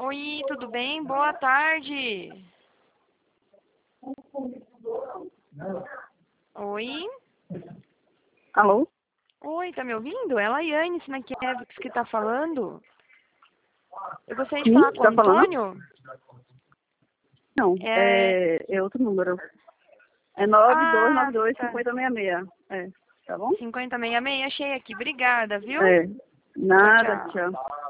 Oi, tudo bem? Boa tarde. Oi? Alô? Oi, tá me ouvindo? É a Laiane Snakiewicz que tá falando. Eu gostaria de Sim, falar com o tá falando? Antônio. Não, É... é outro número. É Ah, 9292 tá. 5066. É, tá bom? 5066, achei aqui. Obrigada, viu? É. Tchau, Nada, tchau. tchau.